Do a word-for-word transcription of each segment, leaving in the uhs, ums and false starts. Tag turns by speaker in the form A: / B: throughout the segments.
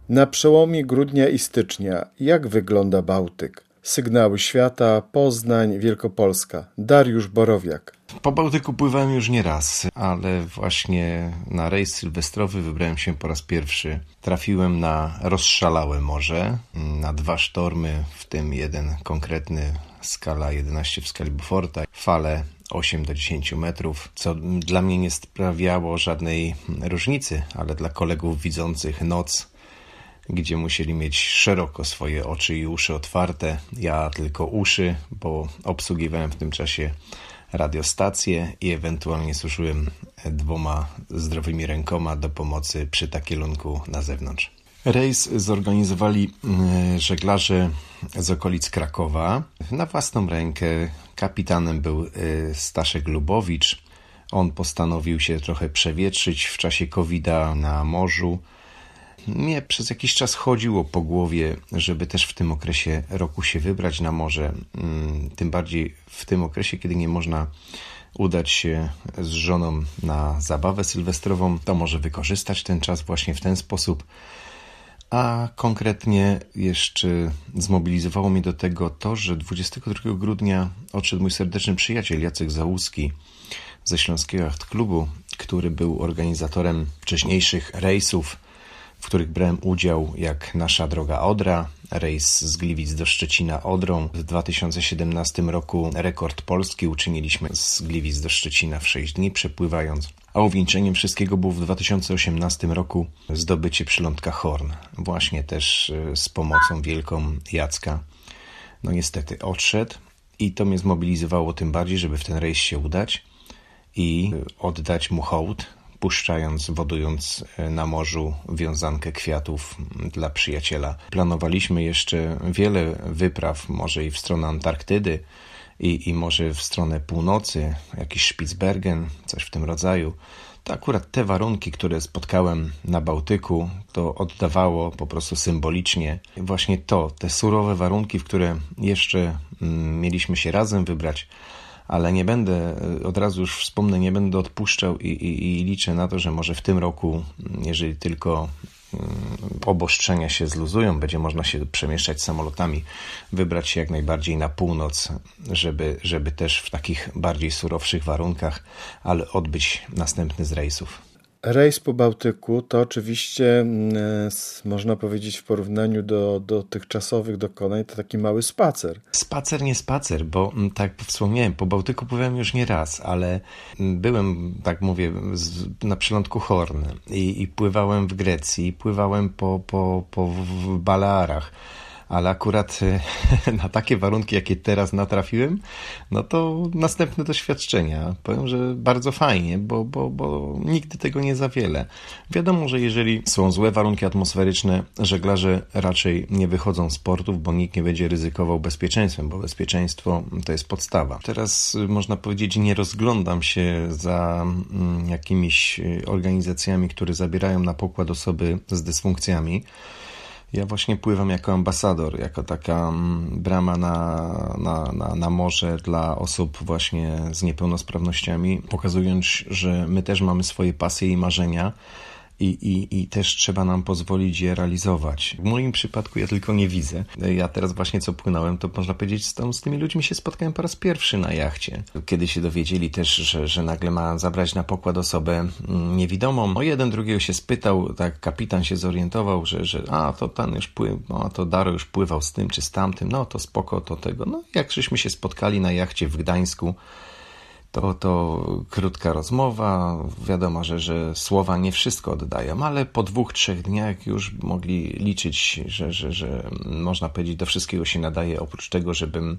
A: Na przełomie grudnia i stycznia jak wygląda Bałtyk? Sygnały świata, Poznań, Wielkopolska. Dariusz Borowiak.
B: Po Bałtyku pływałem już nie raz, ale właśnie na rejs sylwestrowy wybrałem się po raz pierwszy. Trafiłem na rozszalałe morze, na dwa sztormy, w tym jeden konkretny, skala jedenaście w skali Beauforta, fale osiem do dziesięciu metrów, co dla mnie nie sprawiało żadnej różnicy, ale dla kolegów widzących noc, gdzie musieli mieć szeroko swoje oczy i uszy otwarte, ja tylko uszy, bo obsługiwałem w tym czasie radiostację i ewentualnie służyłem dwoma zdrowymi rękoma do pomocy przy takielunku na zewnątrz. Rejs zorganizowali żeglarze z okolic Krakowa na własną rękę. Kapitanem był Staszek Lubowicz. On postanowił się trochę przewietrzyć w czasie kowida na morzu. Mnie przez jakiś czas chodziło po głowie, żeby też w tym okresie roku się wybrać na morze. Tym bardziej w tym okresie, kiedy nie można udać się z żoną na zabawę sylwestrową, to może wykorzystać ten czas właśnie w ten sposób. A konkretnie jeszcze zmobilizowało mnie do tego to, że dwudziestego drugiego grudnia odszedł mój serdeczny przyjaciel Jacek Załuski ze Śląskiego Yacht Klubu, który był organizatorem wcześniejszych rejsów, w których brałem udział, jak Nasza Droga Odra, rejs z Gliwic do Szczecina Odrą. W dwa tysiące siedemnastym roku rekord polski uczyniliśmy z Gliwic do Szczecina w sześć dni przepływając. A uwieńczeniem wszystkiego było w dwa tysiące osiemnastym roku zdobycie przylądka Horn. Właśnie też z pomocą wielką Jacka. No niestety odszedł i to mnie zmobilizowało tym bardziej, żeby w ten rejs się udać i oddać mu hołd, puszczając, wodując na morzu wiązankę kwiatów dla przyjaciela. Planowaliśmy jeszcze wiele wypraw, może i w stronę Antarktydy i, i może w stronę północy, jakiś Spitsbergen, coś w tym rodzaju. To akurat te warunki, które spotkałem na Bałtyku, to oddawało po prostu symbolicznie właśnie to, te surowe warunki, w które jeszcze mm, mieliśmy się razem wybrać, ale nie będę, od razu już wspomnę, nie będę odpuszczał i, i, i liczę na to, że może w tym roku, jeżeli tylko obostrzenia się zluzują, będzie można się przemieszczać samolotami, wybrać się jak najbardziej na północ, żeby, żeby też w takich bardziej surowszych warunkach, ale odbyć następny z rejsów.
A: Rejs po Bałtyku to oczywiście, można powiedzieć, w porównaniu do dotychczasowych dokonań, to taki mały spacer.
B: Spacer nie spacer, bo tak jak wspomniałem, po Bałtyku pływałem już nie raz, ale byłem, tak mówię, na przylądku Horn i, i pływałem w Grecji, i pływałem po, po, po w Balearach. Ale akurat na takie warunki, jakie teraz natrafiłem, no to następne doświadczenia. Powiem, że bardzo fajnie, bo, bo, bo nigdy tego nie za wiele. Wiadomo, że jeżeli są złe warunki atmosferyczne, żeglarze raczej nie wychodzą z portów, bo nikt nie będzie ryzykował bezpieczeństwem, bo bezpieczeństwo to jest podstawa. Teraz można powiedzieć, nie rozglądam się za jakimiś organizacjami, które zabierają na pokład osoby z dysfunkcjami. Ja właśnie pływam jako ambasador, jako taka brama na, na, na, na morze dla osób właśnie z niepełnosprawnościami, pokazując, że my też mamy swoje pasje i marzenia i, i, i też trzeba nam pozwolić je realizować. W moim przypadku ja tylko nie widzę. Ja teraz właśnie co płynąłem, to można powiedzieć, z, tą, z tymi ludźmi się spotkałem po raz pierwszy na jachcie. Kiedy się dowiedzieli też, że, że nagle ma zabrać na pokład osobę niewidomą, o jeden drugiego się spytał, tak kapitan się zorientował, że, że a to ten już pływał, no to Daro już pływał z tym czy z tamtym, no to spoko, to tego. No jak żeśmy się spotkali na jachcie w Gdańsku, To, to krótka rozmowa, wiadomo, że, że słowa nie wszystko oddają, ale po dwóch, trzech dniach już mogli liczyć, że, że, że można powiedzieć, do wszystkiego się nadaje, oprócz tego, żebym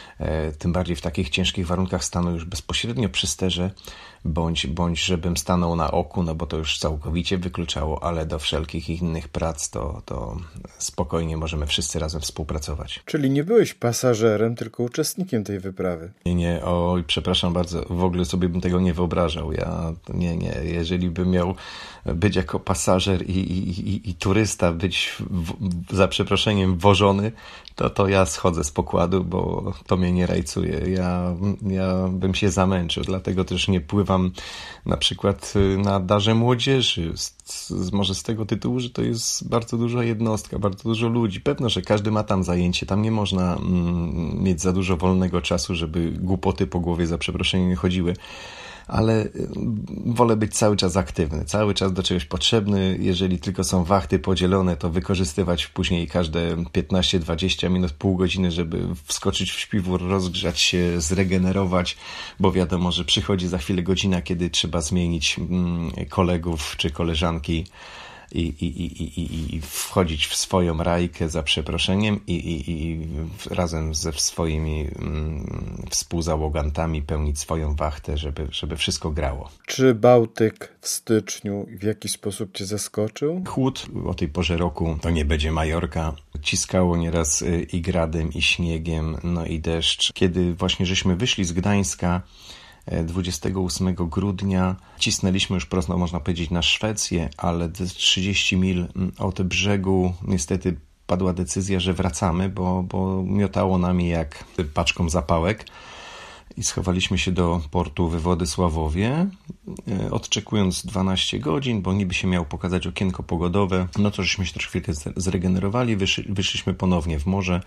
B: e, tym bardziej w takich ciężkich warunkach stanął już bezpośrednio przy sterze, bądź, bądź żebym stanął na oku, no bo to już całkowicie wykluczało, ale do wszelkich innych prac to, to spokojnie możemy wszyscy razem współpracować.
A: Czyli nie byłeś pasażerem, tylko uczestnikiem tej wyprawy.
B: Nie, nie, oj, przepraszam bardzo, to w ogóle sobie bym tego nie wyobrażał. Ja nie, nie. Jeżeli bym miał być jako pasażer i, i, i, i turysta, być w, za przeproszeniem wożony, to, to ja schodzę z pokładu, bo to mnie nie rajcuje. Ja, ja bym się zamęczył, dlatego też nie pływam na przykład na Darze Młodzieży. Z, z, może z tego tytułu, że to jest bardzo duża jednostka, bardzo dużo ludzi. Pewno, że każdy ma tam zajęcie. Tam nie można mm, mieć za dużo wolnego czasu, żeby głupoty po głowie za przeproszeniem nie chodziły. Ale wolę być cały czas aktywny, cały czas do czegoś potrzebny. Jeżeli tylko są wachty podzielone, to wykorzystywać później każde piętnaście dwadzieścia minut, pół godziny, żeby wskoczyć w śpiwór, rozgrzać się, zregenerować, bo wiadomo, że przychodzi za chwilę godzina, kiedy trzeba zmienić kolegów czy koleżanki i, i, i, i, i wchodzić w swoją rajkę za przeproszeniem i, i, i razem ze swoimi mm, współzałogantami pełnić swoją wachtę, żeby, żeby wszystko grało.
A: Czy Bałtyk w styczniu w jakiś sposób cię zaskoczył?
B: Chłód o tej porze roku to nie będzie Majorka. Ciskało nieraz i gradem, i śniegiem, no i deszcz. Kiedy właśnie żeśmy wyszli z Gdańska dwudziestego ósmego grudnia, cisnęliśmy już prosto, można powiedzieć, na Szwecję, ale trzydzieści mil od brzegu niestety padła decyzja, że wracamy, bo, bo miotało nami jak paczką zapałek i schowaliśmy się do portu we Władysławowie, odczekując dwanaście godzin, bo niby się miało pokazać okienko pogodowe. No to żeśmy się troszkę zregenerowali, wyszli, wyszliśmy ponownie w morze,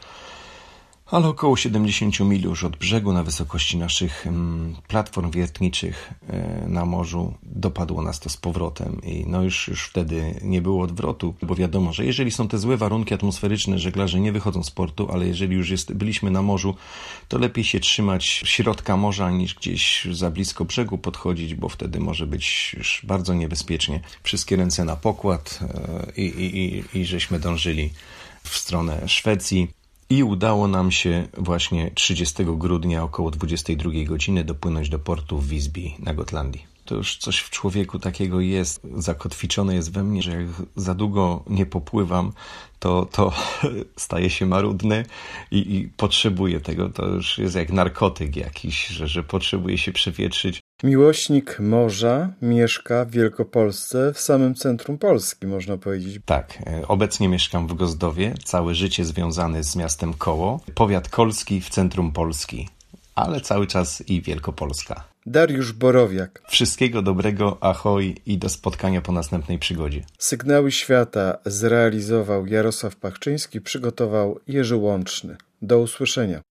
B: ale około siedemdziesiąt mil już od brzegu, na wysokości naszych mm, platform wiertniczych y, na morzu, dopadło nas to z powrotem i no już, już wtedy nie było odwrotu, bo wiadomo, że jeżeli są te złe warunki atmosferyczne, żeglarze nie wychodzą z portu, ale jeżeli już jest, byliśmy na morzu, to lepiej się trzymać środka morza niż gdzieś za blisko brzegu podchodzić, bo wtedy może być już bardzo niebezpiecznie. Wszystkie ręce na pokład y, i, i, i żeśmy dążyli w stronę Szwecji. I udało nam się właśnie trzydziestego grudnia około dwudziestej drugiej godziny dopłynąć do portu w Visby na Gotlandii. To już coś w człowieku takiego jest, zakotwiczone jest we mnie, że jak za długo nie popływam, to, to staje się marudny i, i potrzebuję tego. To już jest jak narkotyk jakiś, że, że potrzebuje się przewietrzyć.
A: Miłośnik morza mieszka w Wielkopolsce, w samym centrum Polski, można powiedzieć.
B: Tak, obecnie mieszkam w Gozdowie, całe życie związane z miastem Koło. Powiat kolski w centrum Polski, ale cały czas i Wielkopolska.
A: Dariusz Borowiak.
B: Wszystkiego dobrego, ahoj i do spotkania po następnej przygodzie.
A: Sygnały świata zrealizował Jarosław Pachczyński, przygotował Jerzy Łączny. Do usłyszenia.